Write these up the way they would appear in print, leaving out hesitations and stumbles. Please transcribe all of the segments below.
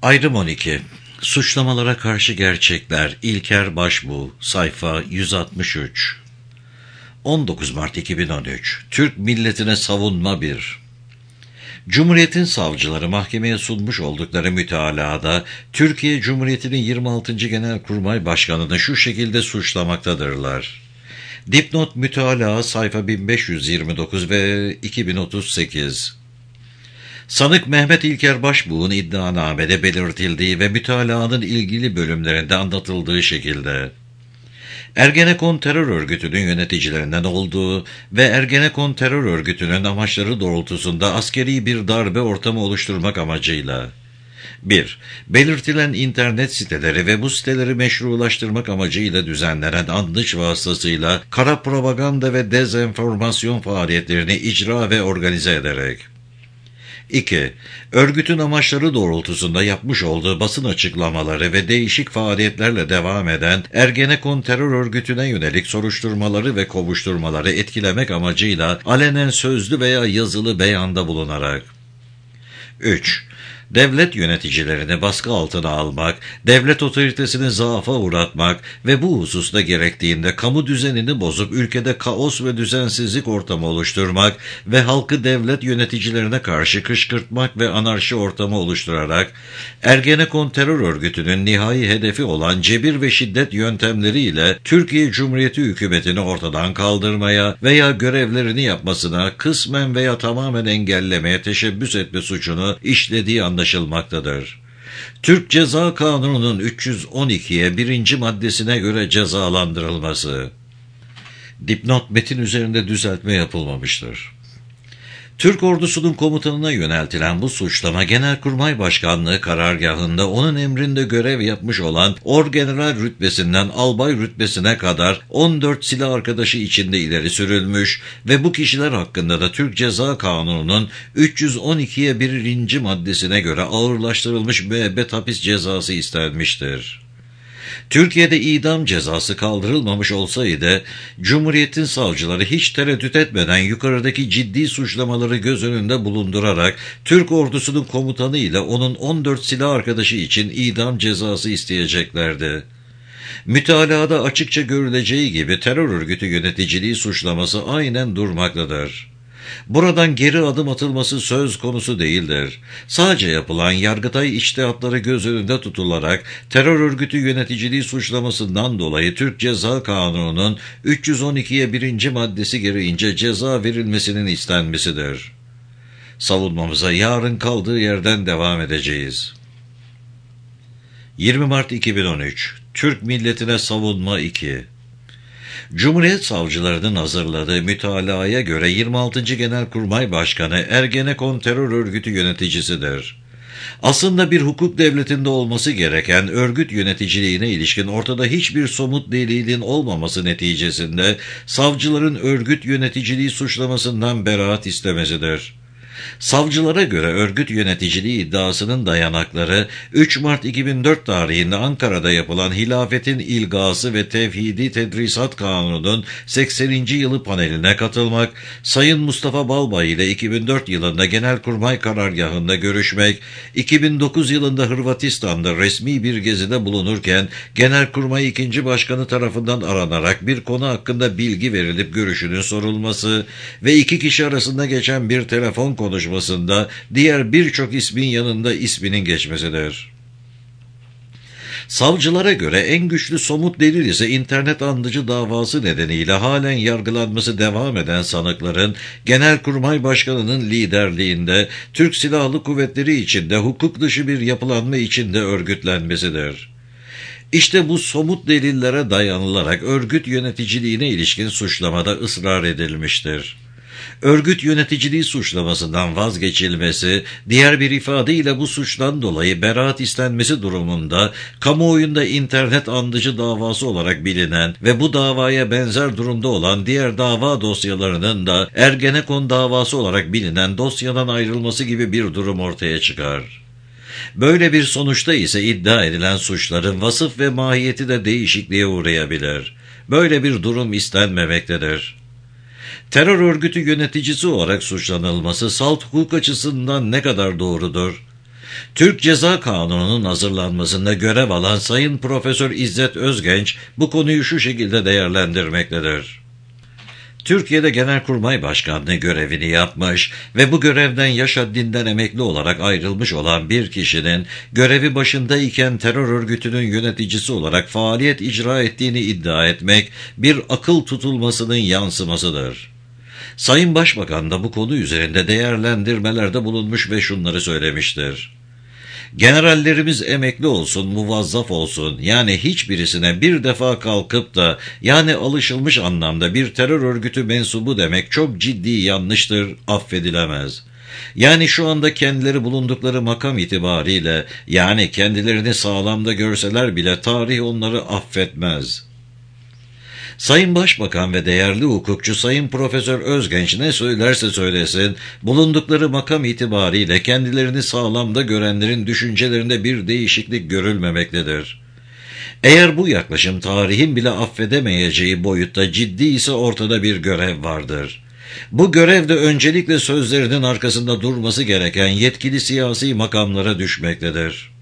Ayrım 12. Suçlamalara karşı gerçekler. İlker Başbuğ. Sayfa 163. 19 Mart 2013. Türk milletine savunma 1. Cumhuriyetin savcıları mahkemeye sunmuş oldukları mütalada Türkiye Cumhuriyeti'nin 26. Genelkurmay Başkanı'nı şu şekilde suçlamaktadırlar. Dipnot mütalaa sayfa 1529 ve 2038. Sanık Mehmet İlker Başbuğ'un iddianamede belirtildiği ve mütalaanın ilgili bölümlerinde anlatıldığı şekilde Ergenekon terör örgütünün yöneticilerinden olduğu ve Ergenekon terör örgütünün amaçları doğrultusunda askeri bir darbe ortamı oluşturmak amacıyla 1. Belirtilen internet siteleri ve bu siteleri meşrulaştırmak amacıyla düzenlenen andıç vasıtasıyla kara propaganda ve dezenformasyon faaliyetlerini icra ve organize ederek 2. Örgütün amaçları doğrultusunda yapmış olduğu basın açıklamaları ve değişik faaliyetlerle devam eden Ergenekon terör örgütüne yönelik soruşturmaları ve kovuşturmaları etkilemek amacıyla alenen sözlü veya yazılı beyanda bulunarak 3. Devlet yöneticilerini baskı altına almak, devlet otoritesini zaafa uğratmak ve bu hususta gerektiğinde kamu düzenini bozup ülkede kaos ve düzensizlik ortamı oluşturmak ve halkı devlet yöneticilerine karşı kışkırtmak ve anarşi ortamı oluşturarak, Ergenekon terör örgütünün nihai hedefi olan cebir ve şiddet yöntemleriyle Türkiye Cumhuriyeti hükümetini ortadan kaldırmaya veya görevlerini yapmasına kısmen veya tamamen engellemeye teşebbüs etme suçunu işlediği anlaşılmaktadır. Türk Ceza Kanunu'nun 312'ye 1. maddesine göre cezalandırılması. Dipnot metin üzerinde düzeltme yapılmamıştır. Türk ordusunun komutanına yöneltilen bu suçlama Genelkurmay Başkanlığı karargahında onun emrinde görev yapmış olan orgeneral rütbesinden albay rütbesine kadar 14 silah arkadaşı içinde ileri sürülmüş ve bu kişiler hakkında da Türk Ceza Kanunu'nun 312'ye 1. maddesine göre ağırlaştırılmış müebbet hapis cezası istenmiştir. Türkiye'de idam cezası kaldırılmamış olsaydı, Cumhuriyet'in savcıları hiç tereddüt etmeden yukarıdaki ciddi suçlamaları göz önünde bulundurarak Türk ordusunun komutanı ile onun 14 silah arkadaşı için idam cezası isteyeceklerdi. Mütalaada açıkça görüleceği gibi terör örgütü yöneticiliği suçlaması aynen durmaktadır. Buradan geri adım atılması söz konusu değildir. Sadece yapılan Yargıtay içtihatları göz önünde tutularak terör örgütü yöneticiliği suçlamasından dolayı Türk Ceza Kanunu'nun 312'ye 1. maddesi gereğince ceza verilmesinin istenmesidir. Savunmamıza yarın kaldığı yerden devam edeceğiz. 20 Mart 2013. Türk milletine savunma 2. Cumhuriyet savcılarının hazırladığı mütalaaya göre 26. Genelkurmay Başkanı Ergenekon terör örgütü yöneticisidir. Aslında bir hukuk devletinde olması gereken örgüt yöneticiliğine ilişkin ortada hiçbir somut delilin olmaması neticesinde savcıların örgüt yöneticiliği suçlamasından beraat istemesidir. Savcılara göre örgüt yöneticiliği iddiasının dayanakları 3 Mart 2004 tarihinde Ankara'da yapılan Hilafetin İlgası ve Tevhidi Tedrisat Kanunu'nun 80. yılı paneline katılmak, Sayın Mustafa Balbay ile 2004 yılında Genelkurmay karargahında görüşmek, 2009 yılında Hırvatistan'da resmi bir gezide bulunurken Genelkurmay 2. Başkanı tarafından aranarak bir konu hakkında bilgi verilip görüşünün sorulması ve iki kişi arasında geçen bir telefon konuşmasında diğer birçok ismin yanında isminin geçmesidir. Savcılara göre en güçlü somut delil ise internet andıcı davası nedeniyle halen yargılanması devam eden sanıkların Genelkurmay Başkanı'nın liderliğinde Türk Silahlı Kuvvetleri içinde hukuk dışı bir yapılanma içinde örgütlenmesidir. İşte bu somut delillere dayanılarak örgüt yöneticiliğine ilişkin suçlamada ısrar edilmiştir. Örgüt yöneticiliği suçlamasından vazgeçilmesi, diğer bir ifadeyle bu suçtan dolayı beraat istenmesi durumunda, kamuoyunda internet andıcı davası olarak bilinen ve bu davaya benzer durumda olan diğer dava dosyalarının da Ergenekon davası olarak bilinen dosyadan ayrılması gibi bir durum ortaya çıkar. Böyle bir sonuçta ise iddia edilen suçların vasıf ve mahiyeti de değişikliğe uğrayabilir. Böyle bir durum istenmemektedir. Terör örgütü yöneticisi olarak suçlanılması salt hukuk açısından ne kadar doğrudur? Türk Ceza Kanunu'nun hazırlanmasında görev alan Sayın Profesör İzzet Özgenç bu konuyu şu şekilde değerlendirmektedir. Türkiye'de Genelkurmay Başkanlığı görevini yapmış ve bu görevden yaş haddinden emekli olarak ayrılmış olan bir kişinin görevi başındayken terör örgütünün yöneticisi olarak faaliyet icra ettiğini iddia etmek bir akıl tutulmasının yansımasıdır. Sayın Başbakan da bu konu üzerinde değerlendirmelerde bulunmuş ve şunları söylemiştir. Generallerimiz emekli olsun, muvazzaf olsun, yani hiçbirisine bir defa kalkıp da yani alışılmış anlamda bir terör örgütü mensubu demek çok ciddi yanlıştır, affedilemez. Yani şu anda kendileri bulundukları makam itibariyle, yani kendilerini sağlamda görseler bile tarih onları affetmez. Sayın Başbakan ve değerli hukukçu Sayın Profesör Özgenç ne söylerse söylesin, bulundukları makam itibariyle kendilerini sağlamda görenlerin düşüncelerinde bir değişiklik görülmemektedir. Eğer bu yaklaşım tarihin bile affedemeyeceği boyutta ciddi ise ortada bir görev vardır. Bu görev de öncelikle sözlerinin arkasında durması gereken yetkili siyasi makamlara düşmektedir.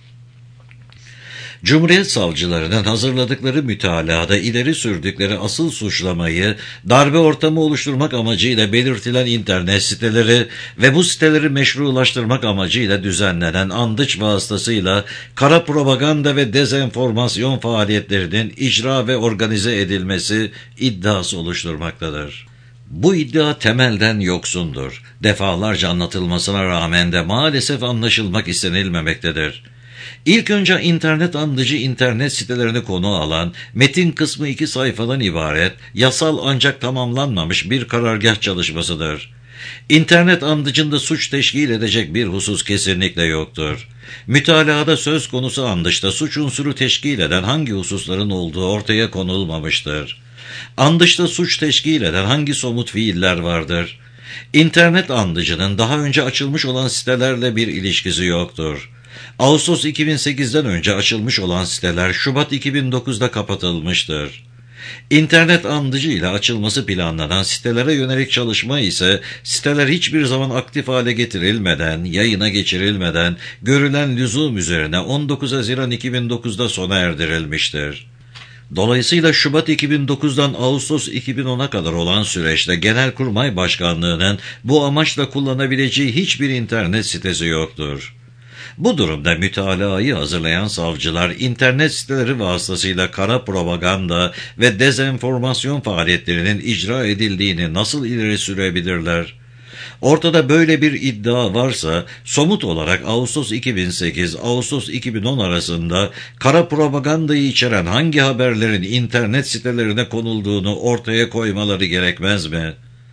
Cumhuriyet savcılarının hazırladıkları mütalada ileri sürdükleri asıl suçlamayı darbe ortamı oluşturmak amacıyla belirtilen internet siteleri ve bu siteleri meşrulaştırmak amacıyla düzenlenen andıç vasıtasıyla kara propaganda ve dezenformasyon faaliyetlerinin icra ve organize edilmesi iddiası oluşturmaktadır. Bu iddia temelden yoksundur. Defalarca anlatılmasına rağmen de maalesef anlaşılmak istenilmemektedir. İlk önce internet andıcı internet sitelerini konu alan, metin kısmı 2 sayfadan ibaret, yasal ancak tamamlanmamış bir karargah çalışmasıdır. İnternet andıcında suç teşkil edecek bir husus kesinlikle yoktur. Mütalaada söz konusu andıçta suç unsuru teşkil eden hangi hususların olduğu ortaya konulmamıştır. Andıçta suç teşkil eden hangi somut fiiller vardır? İnternet andıcının daha önce açılmış olan sitelerle bir ilişkisi yoktur. Ağustos 2008'den önce açılmış olan siteler Şubat 2009'da kapatılmıştır. İnternet andıcı ile açılması planlanan sitelere yönelik çalışma ise siteler hiçbir zaman aktif hale getirilmeden, yayına geçirilmeden görülen lüzum üzerine 19 Haziran 2009'da sona erdirilmiştir. Dolayısıyla Şubat 2009'dan Ağustos 2010'a kadar olan süreçte Genelkurmay Başkanlığı'nın bu amaçla kullanabileceği hiçbir internet sitesi yoktur. Bu durumda mütalaayı hazırlayan savcılar internet siteleri vasıtasıyla kara propaganda ve dezenformasyon faaliyetlerinin icra edildiğini nasıl ileri sürebilirler? Ortada böyle bir iddia varsa somut olarak Ağustos 2008-Ağustos 2010 arasında kara propagandayı içeren hangi haberlerin internet sitelerine konulduğunu ortaya koymaları gerekmez mi?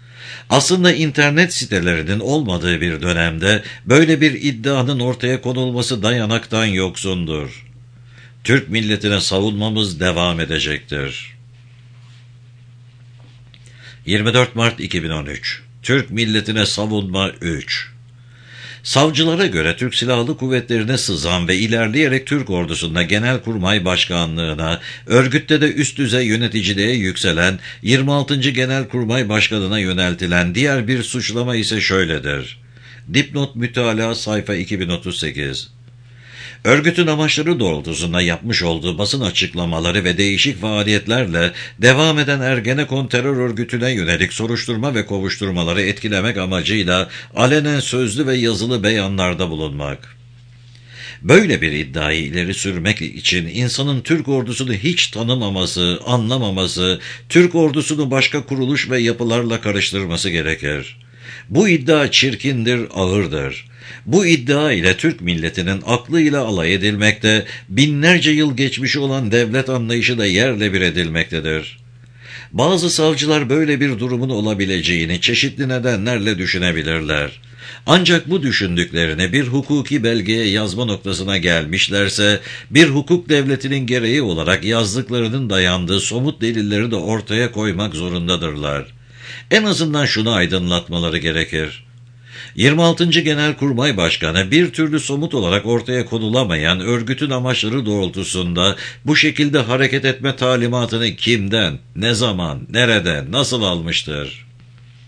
Aslında internet sitelerinin olmadığı bir dönemde böyle bir iddianın ortaya konulması dayanaktan yoksundur. Türk milletine savunmamız devam edecektir. 24 Mart 2013 Türk milletine savunma 3. Savcılara göre Türk Silahlı Kuvvetleri'ne sızan ve ilerleyerek Türk ordusunda Genelkurmay Başkanlığı'na, örgütte de üst düzey yöneticiliğe yükselen 26. Genelkurmay Başkanı'na yöneltilen diğer bir suçlama ise şöyledir. Dipnot mütalaa sayfa 2038. Örgütün amaçları doğrultusunda yapmış olduğu basın açıklamaları ve değişik faaliyetlerle devam eden Ergenekon terör örgütüne yönelik soruşturma ve kovuşturmaları etkilemek amacıyla alenen sözlü ve yazılı beyanlarda bulunmak. Böyle bir iddiayı ileri sürmek için insanın Türk ordusunu hiç tanımaması, anlamaması, Türk ordusunu başka kuruluş ve yapılarla karıştırması gerekir. Bu iddia çirkindir, ağırdır. Bu iddia ile Türk milletinin aklıyla alay edilmekte, binlerce yıl geçmişi olan devlet anlayışı da yerle bir edilmektedir. Bazı savcılar böyle bir durumun olabileceğini çeşitli nedenlerle düşünebilirler. Ancak bu düşündüklerini bir hukuki belgeye yazma noktasına gelmişlerse, bir hukuk devletinin gereği olarak yazdıklarının dayandığı somut delilleri de ortaya koymak zorundadırlar. En azından şunu aydınlatmaları gerekir. 26. Genelkurmay Başkanı bir türlü somut olarak ortaya konulamayan örgütün amaçları doğrultusunda bu şekilde hareket etme talimatını kimden, ne zaman, nerede, nasıl almıştır?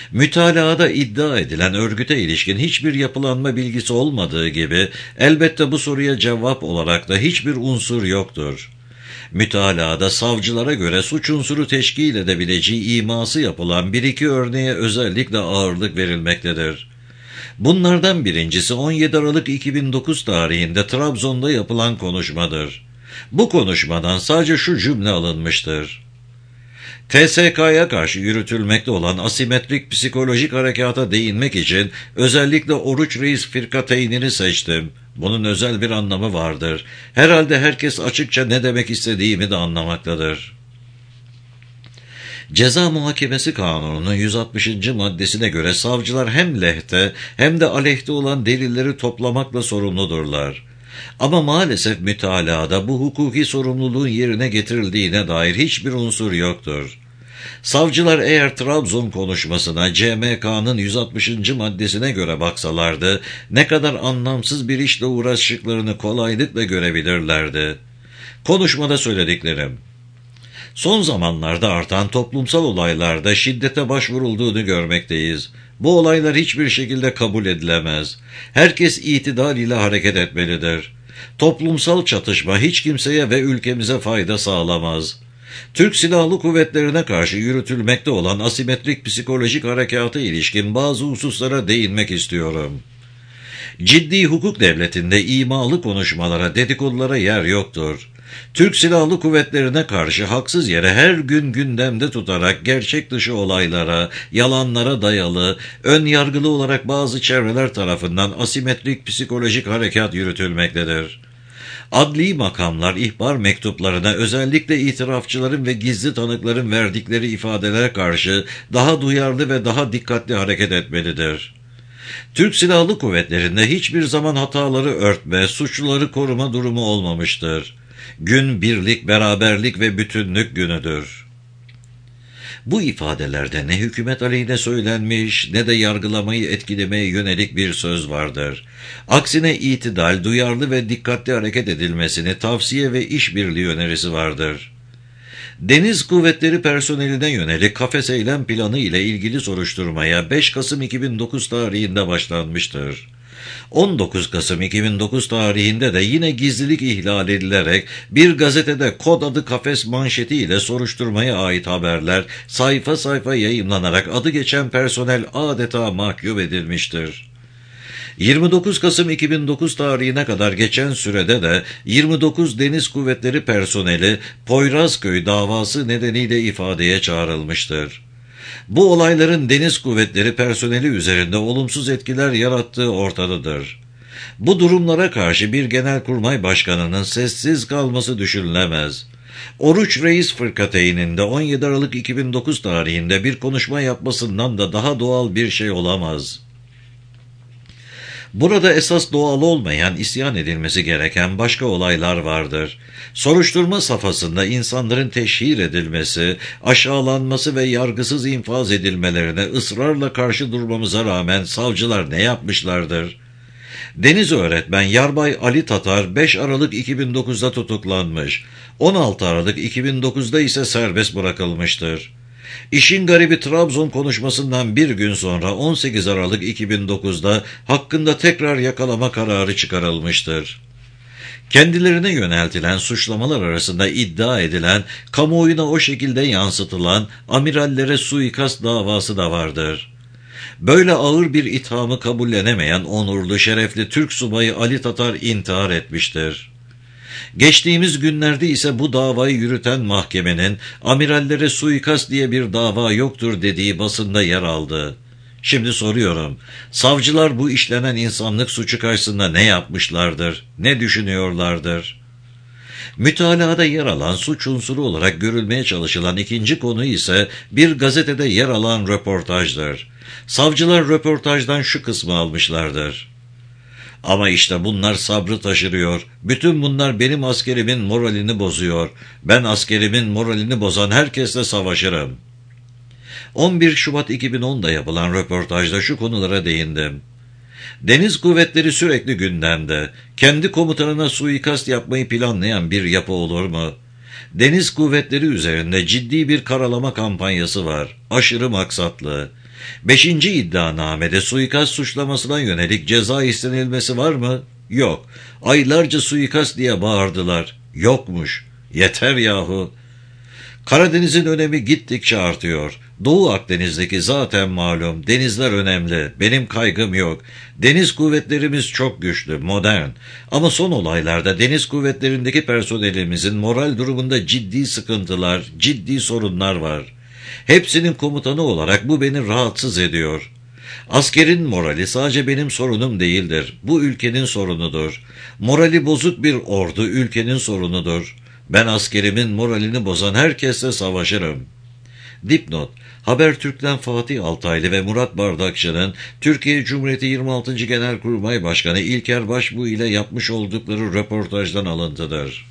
Mütalaada iddia edilen örgüte ilişkin hiçbir yapılanma bilgisi olmadığı gibi, elbette bu soruya cevap olarak da hiçbir unsur yoktur. Mütalaada savcılara göre suç unsuru teşkil edebileceği iması yapılan bir iki örneğe özellikle ağırlık verilmektedir. Bunlardan birincisi 17 Aralık 2009 tarihinde Trabzon'da yapılan konuşmadır. Bu konuşmadan sadece şu cümle alınmıştır: TSK'ya karşı yürütülmekte olan asimetrik psikolojik harekata değinmek için özellikle Oruç Reis firkateynini seçtim. Bunun özel bir anlamı vardır. Herhalde herkes açıkça ne demek istediğimi de anlamaktadır. Ceza Muhakemesi Kanunu'nun 160. maddesine göre savcılar hem lehte hem de aleyhte olan delilleri toplamakla sorumludurlar. Ama maalesef mütalaada bu hukuki sorumluluğun yerine getirildiğine dair hiçbir unsur yoktur. Savcılar eğer Trabzon konuşmasına CMK'nın 160. maddesine göre baksalardı, ne kadar anlamsız bir işle uğraştıklarını kolaylıkla görebilirlerdi. Konuşmada söylediklerim: son zamanlarda artan toplumsal olaylarda şiddete başvurulduğunu görmekteyiz. Bu olaylar hiçbir şekilde kabul edilemez. Herkes itidal ile hareket etmelidir. Toplumsal çatışma hiç kimseye ve ülkemize fayda sağlamaz. Türk Silahlı Kuvvetleri'ne karşı yürütülmekte olan asimetrik psikolojik harekata ilişkin bazı hususlara değinmek istiyorum. Ciddi hukuk devletinde imalı konuşmalara, dedikodulara yer yoktur. Türk Silahlı Kuvvetleri'ne karşı haksız yere her gün gündemde tutarak gerçek dışı olaylara, yalanlara dayalı, ön yargılı olarak bazı çevreler tarafından asimetrik psikolojik harekat yürütülmektedir. Adli makamlar ihbar mektuplarına özellikle itirafçıların ve gizli tanıkların verdikleri ifadelere karşı daha duyarlı ve daha dikkatli hareket etmelidir. Türk Silahlı Kuvvetleri'nde hiçbir zaman hataları örtme, suçluları koruma durumu olmamıştır. Gün birlik, beraberlik ve bütünlük günüdür. Bu ifadelerde ne hükümet aleyhine söylenmiş ne de yargılamayı etkilemeye yönelik bir söz vardır. Aksine itidal, duyarlı ve dikkatli hareket edilmesini tavsiye ve işbirliği önerisi vardır. Deniz Kuvvetleri personeline yönelik kafes eylem planı ile ilgili soruşturmaya 5 Kasım 2009 tarihinde başlanmıştır. 19 Kasım 2009 tarihinde de yine gizlilik ihlal edilerek bir gazetede kod adı kafes manşeti ile soruşturmaya ait haberler sayfa sayfa yayımlanarak adı geçen personel adeta mahkum edilmiştir. 29 Kasım 2009 tarihine kadar geçen sürede de 29 Deniz Kuvvetleri personeli Poyrazköy davası nedeniyle ifadeye çağrılmıştır. Bu olayların Deniz Kuvvetleri personeli üzerinde olumsuz etkiler yarattığı ortadadır. Bu durumlara karşı bir Genelkurmay Başkanı'nın sessiz kalması düşünülemez. Oruç Reis fırkateyninde 17 Aralık 2009 tarihinde bir konuşma yapmasından da daha doğal bir şey olamaz. Burada esas doğal olmayan, isyan edilmesi gereken başka olaylar vardır. Soruşturma safhasında insanların teşhir edilmesi, aşağılanması ve yargısız infaz edilmelerine ısrarla karşı durmamıza rağmen savcılar ne yapmışlardır? Deniz öğretmen Yarbay Ali Tatar 5 Aralık 2009'da tutuklanmış, 16 Aralık 2009'da ise serbest bırakılmıştır. İşin garibi Trabzon konuşmasından bir gün sonra 18 Aralık 2009'da hakkında tekrar yakalama kararı çıkarılmıştır. Kendilerine yöneltilen suçlamalar arasında iddia edilen, kamuoyuna o şekilde yansıtılan amirallere suikast davası da vardır. Böyle ağır bir ithamı kabullenemeyen onurlu, şerefli Türk subayı Ali Tatar intihar etmiştir. Geçtiğimiz günlerde ise bu davayı yürüten mahkemenin amirallere suikast diye bir dava yoktur dediği basında yer aldı. Şimdi soruyorum, savcılar bu işlenen insanlık suçu karşısında ne yapmışlardır, ne düşünüyorlardır? Mütalaada yer alan suç unsuru olarak görülmeye çalışılan ikinci konu ise bir gazetede yer alan röportajdır. Savcılar röportajdan şu kısmı almışlardır: ama işte bunlar sabrı taşırıyor. Bütün bunlar benim askerimin moralini bozuyor. Ben askerimin moralini bozan herkesle savaşırım. 11 Şubat 2010'da yapılan röportajda şu konulara değindim. Deniz Kuvvetleri sürekli gündemde. Kendi komutanına suikast yapmayı planlayan bir yapı olur mu? Deniz Kuvvetleri üzerinde ciddi bir karalama kampanyası var. Aşırı maksatlı. Beşinci iddianamede suikast suçlamasına yönelik ceza istenilmesi var mı? Yok. Aylarca suikast diye bağırdılar. Yokmuş. Yeter yahu. Karadeniz'in önemi gittikçe artıyor. Doğu Akdeniz'deki zaten malum. Denizler önemli. Benim kaygım yok. Deniz kuvvetlerimiz çok güçlü, modern. Ama son olaylarda deniz kuvvetlerindeki personelimizin moral durumunda ciddi sıkıntılar, ciddi sorunlar var. Hepsinin komutanı olarak bu beni rahatsız ediyor. Askerin morali sadece benim sorunum değildir. Bu ülkenin sorunudur. Morali bozuk bir ordu ülkenin sorunudur. Ben askerimin moralini bozan herkesle savaşırım. Dipnot: Habertürk'ten Fatih Altaylı ve Murat Bardakçı'nın Türkiye Cumhuriyeti 26. Genelkurmay Başkanı İlker Başbuğ ile yapmış oldukları röportajdan alıntıdır.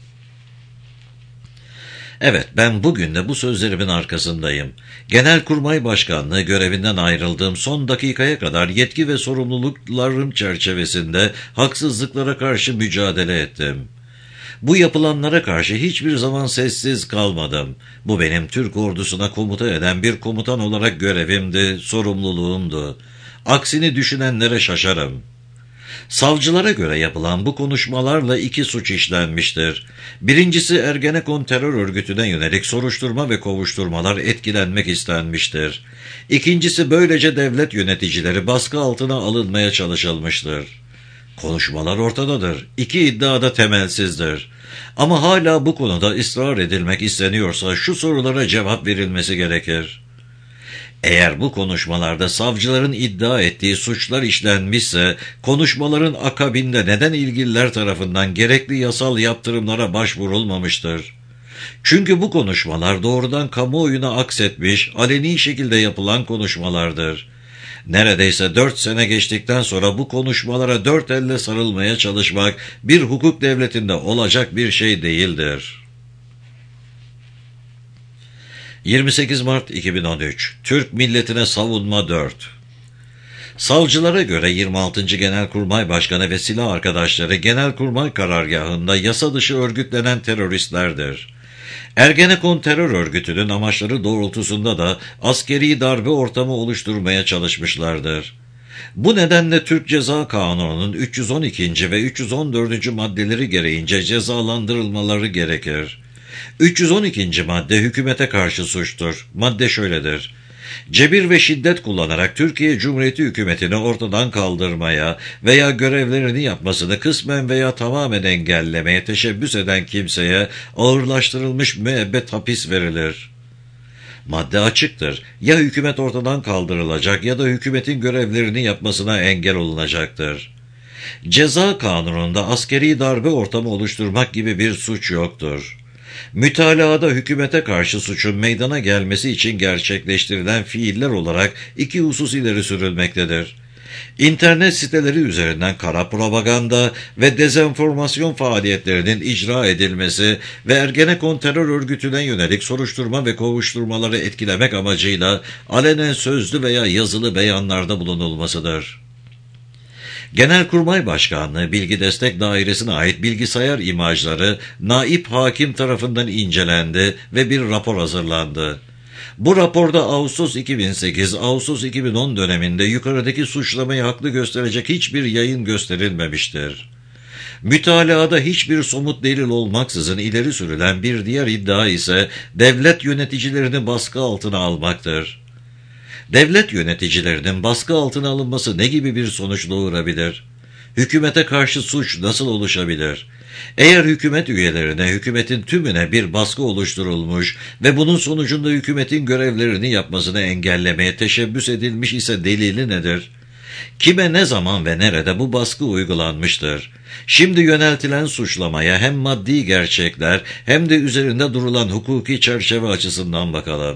Evet, ben bugün de bu sözlerimin arkasındayım. Genelkurmay Başkanlığı görevinden ayrıldığım son dakikaya kadar yetki ve sorumluluklarım çerçevesinde haksızlıklara karşı mücadele ettim. Bu yapılanlara karşı hiçbir zaman sessiz kalmadım. Bu benim Türk ordusuna komuta eden bir komutan olarak görevimdi, sorumluluğumdu. Aksini düşünenlere şaşarım. Savcılara göre yapılan bu konuşmalarla 2 suç işlenmiştir. Birincisi, Ergenekon terör örgütüne yönelik soruşturma ve kovuşturmalar etkilenmek istenmiştir. İkincisi, böylece devlet yöneticileri baskı altına alınmaya çalışılmıştır. Konuşmalar ortadadır. 2 iddia da temelsizdir. Ama hala bu konuda ısrar edilmek isteniyorsa şu sorulara cevap verilmesi gerekir. Eğer bu konuşmalarda savcıların iddia ettiği suçlar işlenmişse, konuşmaların akabinde neden ilgililer tarafından gerekli yasal yaptırımlara başvurulmamıştır? Çünkü bu konuşmalar doğrudan kamuoyuna aksetmiş, aleni şekilde yapılan konuşmalardır. Neredeyse 4 sene geçtikten sonra bu konuşmalara 4 elle sarılmaya çalışmak bir hukuk devletinde olacak bir şey değildir. 28 Mart 2013 Türk Milletine Savunma 4. Savcılara göre 26. Genelkurmay Başkanı ve silah arkadaşları Genelkurmay karargahında yasa dışı örgütlenen teröristlerdir. Ergenekon terör örgütünün amaçları doğrultusunda da askeri darbe ortamı oluşturmaya çalışmışlardır. Bu nedenle Türk Ceza Kanunu'nun 312. ve 314. maddeleri gereğince cezalandırılmaları gerekir. 312. madde hükümete karşı suçtur. Madde şöyledir: cebir ve şiddet kullanarak Türkiye Cumhuriyeti hükümetini ortadan kaldırmaya veya görevlerini yapmasını kısmen veya tamamen engellemeye teşebbüs eden kimseye ağırlaştırılmış müebbet hapis verilir. Madde açıktır. Ya hükümet ortadan kaldırılacak ya da hükümetin görevlerini yapmasına engel olunacaktır. Ceza kanununda askeri darbe ortamı oluşturmak gibi bir suç yoktur. Mütalaada hükümete karşı suçun meydana gelmesi için gerçekleştirilen fiiller olarak 2 husus ileri sürülmektedir. İnternet siteleri üzerinden kara propaganda ve dezenformasyon faaliyetlerinin icra edilmesi ve Ergenekon terör örgütüne yönelik soruşturma ve kovuşturmaları etkilemek amacıyla alenen sözlü veya yazılı beyanlarda bulunulmasıdır. Genelkurmay Başkanlığı Bilgi Destek Dairesi'ne ait bilgisayar imajları naip hakim tarafından incelendi ve bir rapor hazırlandı. Bu raporda Ağustos 2008-Ağustos 2010 döneminde yukarıdaki suçlamayı haklı gösterecek hiçbir yayın gösterilmemiştir. Mütalaada hiçbir somut delil olmaksızın ileri sürülen bir diğer iddia ise devlet yöneticilerini baskı altına almaktır. Devlet yöneticilerinin baskı altına alınması ne gibi bir sonuç doğurabilir? Hükümete karşı suç nasıl oluşabilir? Eğer hükümet üyelerine, hükümetin tümüne bir baskı oluşturulmuş ve bunun sonucunda hükümetin görevlerini yapmasını engellemeye teşebbüs edilmiş ise delili nedir? Kime, ne zaman ve nerede bu baskı uygulanmıştır? Şimdi yöneltilen suçlamaya hem maddi gerçekler hem de üzerinde durulan hukuki çerçeve açısından bakalım.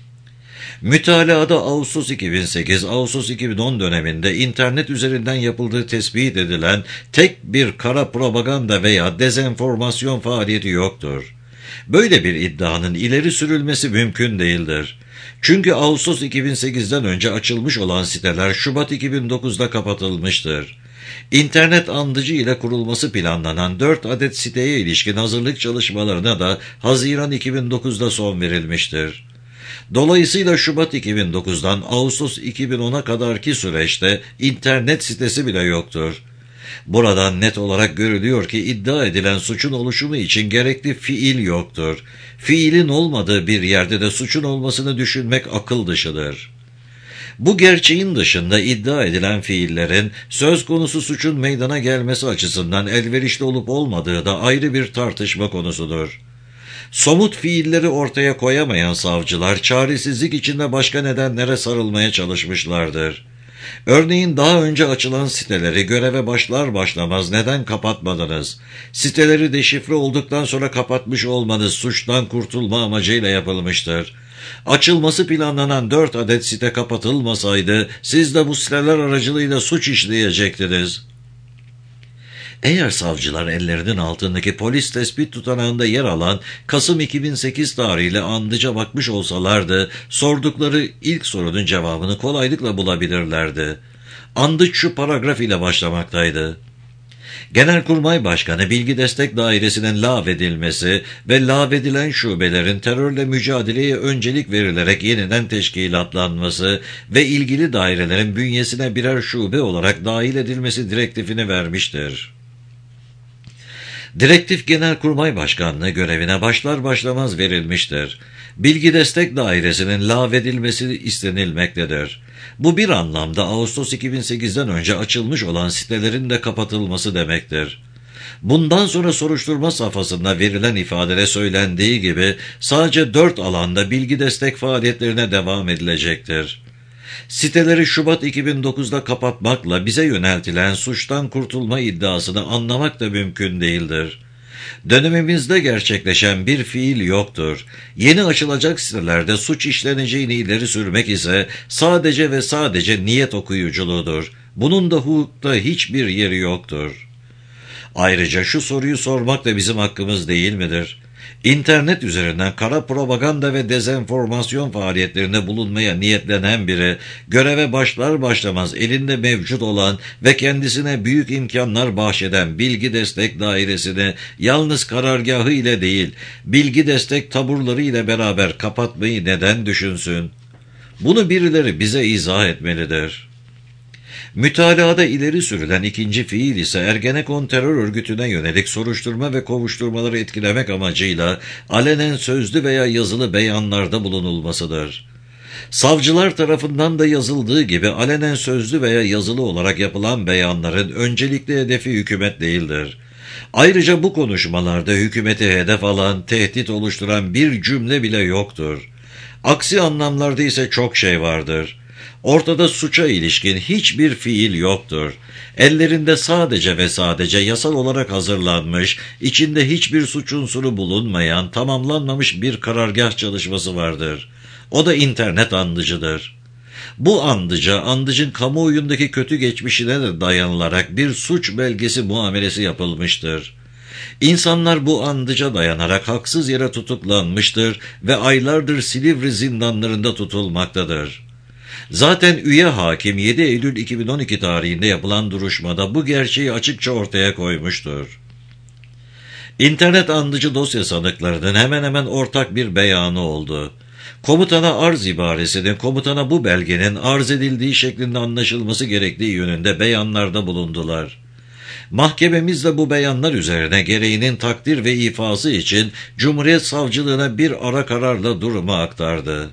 Mütalaada Ağustos 2008-Ağustos 2010 döneminde internet üzerinden yapıldığı tespit edilen tek bir kara propaganda veya dezenformasyon faaliyeti yoktur. Böyle bir iddianın ileri sürülmesi mümkün değildir. Çünkü Ağustos 2008'den önce açılmış olan siteler Şubat 2009'da kapatılmıştır. İnternet andıcı ile kurulması planlanan 4 adet siteye ilişkin hazırlık çalışmalarına da Haziran 2009'da son verilmiştir. Dolayısıyla Şubat 2009'dan Ağustos 2010'a kadarki süreçte internet sitesi bile yoktur. Buradan net olarak görülüyor ki iddia edilen suçun oluşumu için gerekli fiil yoktur. Fiilin olmadığı bir yerde de suçun olmasını düşünmek akıl dışıdır. Bu gerçeğin dışında iddia edilen fiillerin söz konusu suçun meydana gelmesi açısından elverişli olup olmadığı da ayrı bir tartışma konusudur. Somut fiilleri ortaya koyamayan savcılar çaresizlik içinde başka nedenlere sarılmaya çalışmışlardır. Örneğin daha önce açılan siteleri göreve başlar başlamaz neden kapatmadınız? Siteleri deşifre olduktan sonra kapatmış olmanız suçtan kurtulma amacıyla yapılmıştır. Açılması planlanan 4 adet site kapatılmasaydı siz de bu siteler aracılığıyla suç işleyecektiniz. Eğer savcılar ellerinin altındaki polis tespit tutanağında yer alan Kasım 2008 tarihiyle andıca bakmış olsalardı, sordukları ilk sorunun cevabını kolaylıkla bulabilirlerdi. Andıç şu paragraf ile başlamaktaydı. Genelkurmay Başkanı Bilgi Destek Dairesi'nin lağvedilmesi ve lağvedilen şubelerin terörle mücadeleye öncelik verilerek yeniden teşkilatlanması ve ilgili dairelerin bünyesine birer şube olarak dahil edilmesi direktifini vermiştir. Direktif Genelkurmay Başkanlığı görevine başlar başlamaz verilmiştir. Bilgi Destek Dairesi'nin lağvedilmesi istenilmektedir. Bu bir anlamda Ağustos 2008'den önce açılmış olan sitelerin de kapatılması demektir. Bundan sonra soruşturma safhasında verilen ifadede söylendiği gibi sadece 4 alanda bilgi destek faaliyetlerine devam edilecektir. Siteleri Şubat 2009'da kapatmakla bize yöneltilen suçtan kurtulma iddiasını anlamak da mümkün değildir. Dönemimizde gerçekleşen bir fiil yoktur. Yeni açılacak sitelerde suç işleneceğini ileri sürmek ise sadece ve sadece niyet okuyuculuğudur. Bunun da hukukta hiçbir yeri yoktur. Ayrıca şu soruyu sormak da bizim hakkımız değil midir? İnternet üzerinden kara propaganda ve dezenformasyon faaliyetlerinde bulunmaya niyetlenen biri, göreve başlar başlamaz elinde mevcut olan ve kendisine büyük imkanlar bahşeden Bilgi Destek Dairesi'ni yalnız karargahı ile değil, bilgi destek taburları ile beraber kapatmayı neden düşünsün? Bunu birileri bize izah etmelidir. Mütalaada ileri sürülen ikinci fiil ise Ergenekon terör örgütüne yönelik soruşturma ve kovuşturmaları etkilemek amacıyla alenen sözlü veya yazılı beyanlarda bulunulmasıdır. Savcılar tarafından da yazıldığı gibi alenen sözlü veya yazılı olarak yapılan beyanların öncelikli hedefi hükümet değildir. Ayrıca bu konuşmalarda hükümeti hedef alan, tehdit oluşturan bir cümle bile yoktur. Aksi anlamlarda ise çok şey vardır. Ortada suça ilişkin hiçbir fiil yoktur. Ellerinde sadece ve sadece yasal olarak hazırlanmış, içinde hiçbir suç unsuru bulunmayan, tamamlanmamış bir karargah çalışması vardır. O da internet andıcıdır. Bu andıca, andıcın kamuoyundaki kötü geçmişine de dayanılarak bir suç belgesi muamelesi yapılmıştır. İnsanlar bu andıca dayanarak haksız yere tutuklanmıştır ve aylardır Silivri zindanlarında tutulmaktadır. Zaten üye hakim 7 Eylül 2012 tarihinde yapılan duruşmada bu gerçeği açıkça ortaya koymuştur. İnternet andıcı dosya sanıklarının hemen hemen ortak bir beyanı oldu. Komutana arz ibaresinin komutana bu belgenin arz edildiği şeklinde anlaşılması gerektiği yönünde beyanlarda bulundular. Mahkememiz de bu beyanlar üzerine gereğinin takdir ve ifası için Cumhuriyet Savcılığına bir ara kararla durumu aktardı.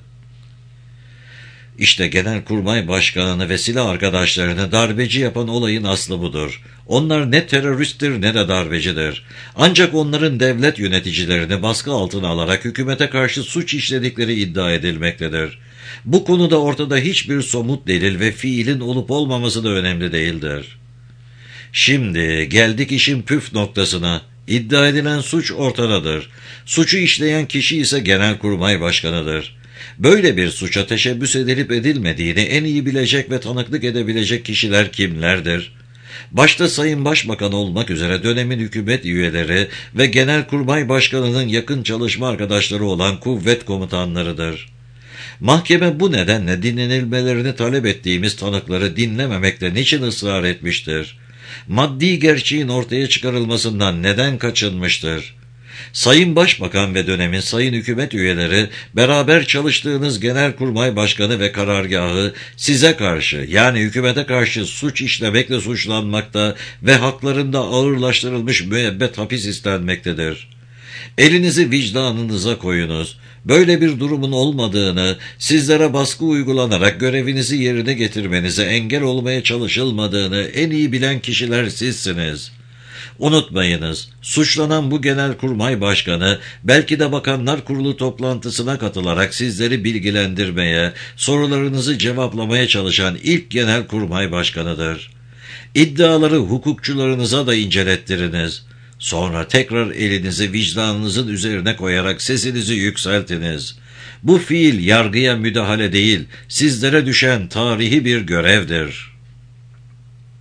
İşte Genelkurmay Başkanı'nı ve silah arkadaşlarını darbeci yapan olayın aslı budur. Onlar ne teröristtir ne de darbecidir. Ancak onların devlet yöneticilerini baskı altına alarak hükümete karşı suç işledikleri iddia edilmektedir. Bu konuda ortada hiçbir somut delil ve fiilin olup olmaması da önemli değildir. Şimdi geldik işin püf noktasına. İddia edilen suç ortadadır. Suçu işleyen kişi ise Genelkurmay Başkanı'dır. Böyle bir suça teşebbüs edilip edilmediğini en iyi bilecek ve tanıklık edebilecek kişiler kimlerdir? Başta Sayın Başbakan olmak üzere dönemin hükümet üyeleri ve Genelkurmay Başkanı'nın yakın çalışma arkadaşları olan kuvvet komutanlarıdır. Mahkeme bu nedenle dinlenilmelerini talep ettiğimiz tanıkları dinlememekte niçin ısrar etmiştir? Maddi gerçeğin ortaya çıkarılmasından neden kaçınmıştır? Sayın Başbakan ve dönemin sayın hükümet üyeleri, beraber çalıştığınız Genelkurmay Başkanı ve karargahı size karşı, yani hükümete karşı suç işlemekle suçlanmakta ve haklarında ağırlaştırılmış müebbet hapis istenmektedir. Elinizi vicdanınıza koyunuz. Böyle bir durumun olmadığını, sizlere baskı uygulanarak görevinizi yerine getirmenize engel olmaya çalışılmadığını en iyi bilen kişiler sizsiniz. Unutmayınız, suçlanan bu Genelkurmay Başkanı belki de Bakanlar Kurulu toplantısına katılarak sizleri bilgilendirmeye, sorularınızı cevaplamaya çalışan ilk Genelkurmay Başkanıdır. İddiaları hukukçularınıza da incelettiriniz. Sonra tekrar elinizi vicdanınızın üzerine koyarak sesinizi yükseltiniz. Bu fiil yargıya müdahale değil, sizlere düşen tarihi bir görevdir.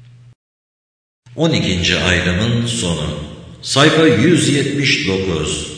12. ayrımın sonu. Sayfa 179.